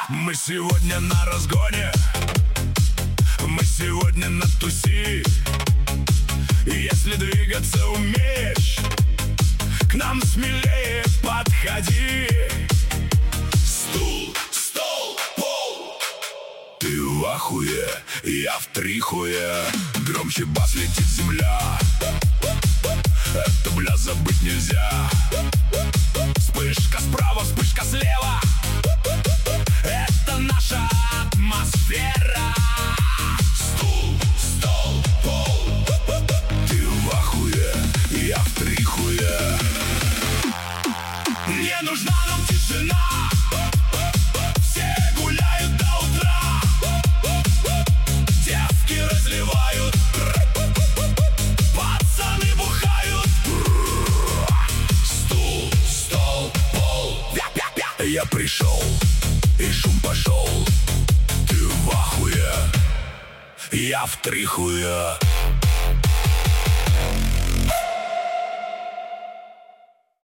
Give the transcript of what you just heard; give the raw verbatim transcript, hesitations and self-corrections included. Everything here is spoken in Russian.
Мы сегодня на разгоне, мы сегодня на туси. Если двигаться умеешь, к нам смелее подходи. Стул, стол, пол. Ты в ахуе, я в три хуя. Громче бас, летит земля. Это, бля, забыть нельзя. Вспышка справа, вспышка слева. Это наша атмосфера. Стул, стол, пол. Ты в ахуе, я в три хуя. Не нужна нам тишина. Все гуляют до утра. Девки разливают, пацаны бухают. Стул, стол, пол. Я пришел, и шум пошел. Ты в ахуе, я в три хуя.